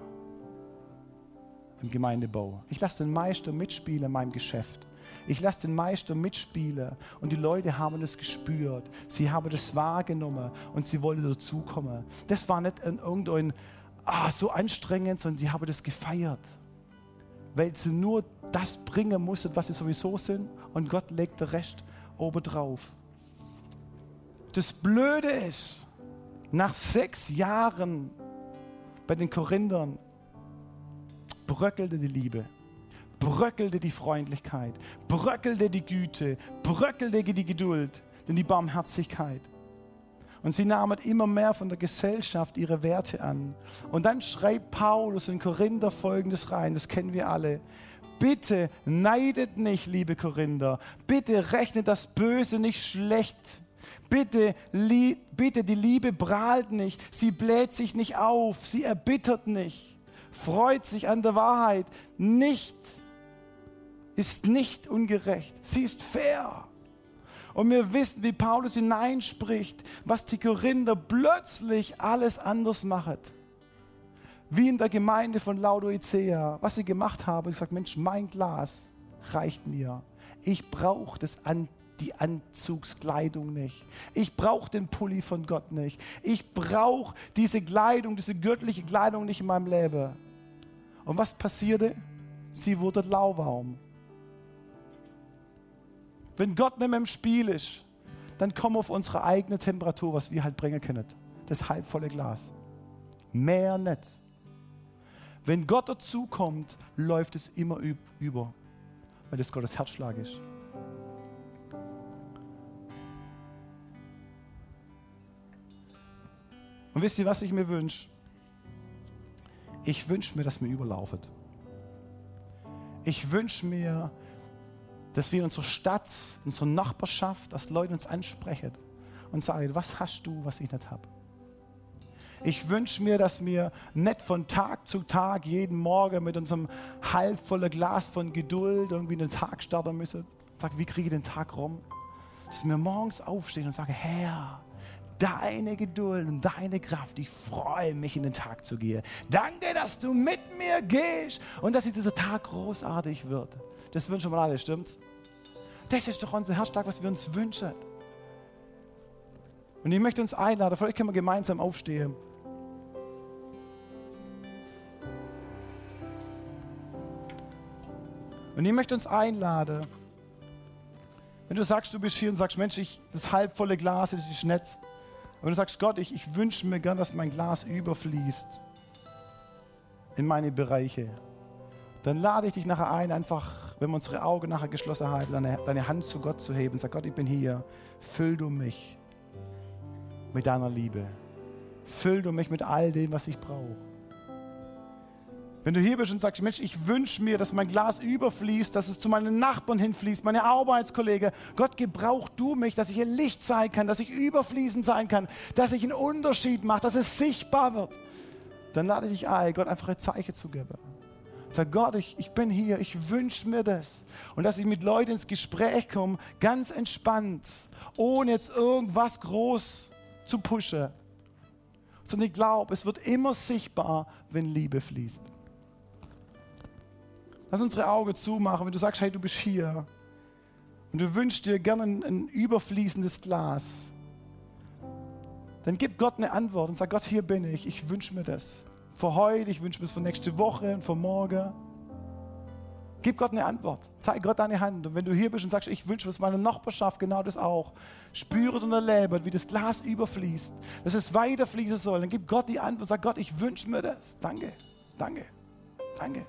im Gemeindebau. Ich lasse den Meister mitspielen in meinem Geschäft. Ich lasse den Meister mitspielen und die Leute haben es gespürt. Sie haben das wahrgenommen und sie wollen dazukommen. Das war nicht irgendein so anstrengend, sondern sie haben das gefeiert. Weil sie nur das bringen mussten, was sie sowieso sind, und Gott legt den Rest obendrauf. Das Blöde ist, nach 6 Jahren bei den Korinthern bröckelte die Liebe, bröckelte die Freundlichkeit, bröckelte die Güte, bröckelte die Geduld und die Barmherzigkeit. Und sie nahmen immer mehr von der Gesellschaft ihre Werte an. Und dann schreibt Paulus in Korinther Folgendes rein, das kennen wir alle. Bitte neidet nicht, liebe Korinther. Bitte rechnet das Böse nicht schlecht. Bitte, die Liebe prahlt nicht. Sie bläht sich nicht auf. Sie erbittert nicht. Freut sich an der Wahrheit. Ist nicht ungerecht. Sie ist fair. Und wir wissen, wie Paulus hineinspricht, was die Korinther plötzlich alles anders machen. Wie in der Gemeinde von Laodicea, was sie gemacht haben. Sie sagt, Mensch, mein Glas reicht mir. Ich brauche die Anzugskleidung nicht. Ich brauche den Pulli von Gott nicht. Ich brauche diese Kleidung, diese göttliche Kleidung nicht in meinem Leben. Und was passierte? Sie wurde lauwarm. Wenn Gott nicht mehr im Spiel ist, dann kommen wir auf unsere eigene Temperatur, was wir halt bringen können. Das halbvolle Glas. Mehr nicht. Wenn Gott dazukommt, läuft es immer über, weil das Gottes Herzschlag ist. Und wisst ihr, was ich mir wünsche? Ich wünsche mir, dass wir überlaufen. Ich wünsche mir, dass wir in unserer Stadt, in unserer Nachbarschaft, dass Leute uns ansprechen und sagen, was hast du, was ich nicht habe? Ich wünsche mir, dass wir nicht von Tag zu Tag jeden Morgen mit unserem halbvollen Glas von Geduld irgendwie den Tag starten müssen. Sag, wie kriege ich den Tag rum? Dass wir morgens aufstehen und sagen, Herr, deine Geduld und deine Kraft, ich freue mich, in den Tag zu gehen. Danke, dass du mit mir gehst und dass dieser Tag großartig wird. Das wünschen wir alle, stimmt's? Das ist doch unser Herzschlag, was wir uns wünschen. Und ich möchte uns einladen, vielleicht können wir gemeinsam aufstehen. Und ich möchte uns einladen, wenn du sagst, du bist hier und sagst, Mensch, das halbvolle Glas ist nett. Und du sagst, Gott, ich wünsche mir gern, dass mein Glas überfließt in meine Bereiche. Dann lade ich dich nachher ein, einfach, wenn wir unsere Augen nachher geschlossen haben, deine Hand zu Gott zu heben. Sag, Gott, ich bin hier. Füll du mich mit deiner Liebe. Füll du mich mit all dem, was ich brauche. Wenn du hier bist und sagst, Mensch, ich wünsche mir, dass mein Glas überfließt, dass es zu meinen Nachbarn hinfließt, meine Arbeitskollegen. Gott, gebrauch du mich, dass ich ein Licht sein kann, dass ich überfließend sein kann, dass ich einen Unterschied mache, dass es sichtbar wird. Dann lade ich dich ein, Gott einfach ein Zeichen zu geben. Sag Gott, ich bin hier, ich wünsche mir das. Und dass ich mit Leuten ins Gespräch komme, ganz entspannt, ohne jetzt irgendwas groß zu pushen. Sondern ich glaube, es wird immer sichtbar, wenn Liebe fließt. Lass unsere Augen zumachen, wenn du sagst, hey, du bist hier und du wünschst dir gerne ein überfließendes Glas. Dann gib Gott eine Antwort und sag, Gott, hier bin ich wünsche mir das. Für heute, ich wünsche mir das für nächste Woche und für morgen. Gib Gott eine Antwort. Zeig Gott deine Hand. Und wenn du hier bist und sagst, ich wünsche mir das meiner Nachbarschaft, genau das auch. Spüret und erlebt, wie das Glas überfließt, dass es weiterfließen soll. Dann gib Gott die Antwort. Sag Gott, ich wünsche mir das. Danke, danke, danke.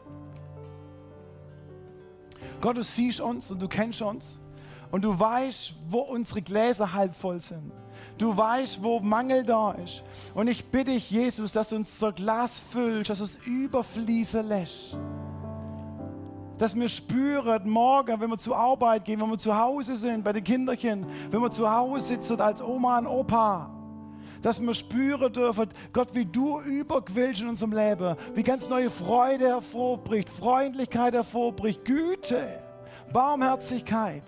Gott, du siehst uns und du kennst uns. Und du weißt, wo unsere Gläser halb voll sind. Du weißt, wo Mangel da ist. Und ich bitte dich, Jesus, dass du unser Glas füllst, dass du es überfließen lässt. Dass wir spüren, morgen, wenn wir zur Arbeit gehen, wenn wir zu Hause sind, bei den Kinderchen, wenn wir zu Hause sitzen als Oma und Opa, dass wir spüren dürfen, Gott, wie du überquillst in unserem Leben, wie ganz neue Freude hervorbricht, Freundlichkeit hervorbricht, Güte, Barmherzigkeit.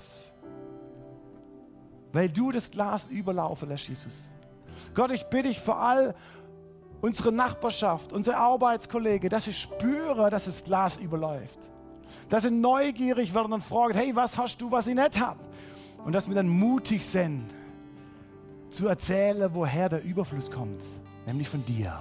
Weil du das Glas überlaufen lässt, Jesus. Gott, ich bitte dich für all unsere Nachbarschaft, unsere Arbeitskollegen, dass sie spüren, dass das Glas überläuft. Dass sie neugierig werden und fragen, hey, was hast du, was ich nicht habe? Und dass wir dann mutig sind, zu erzählen, woher der Überfluss kommt. Nämlich von dir.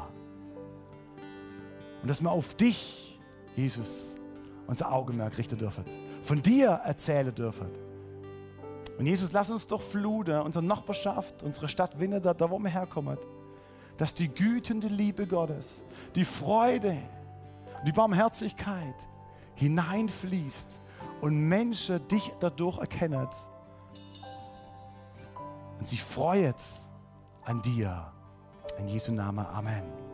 Und dass wir auf dich, Jesus, unser Augenmerk richten dürfen. Von dir erzählen dürfen. Und Jesus, lass uns doch fluten, unsere Nachbarschaft, unsere Stadt Winnede, da wo wir herkommen, dass die Güte und die Liebe Gottes, die Freude, die Barmherzigkeit hineinfließt und Menschen dich dadurch erkennen und sich freuen an dir. In Jesu Namen. Amen.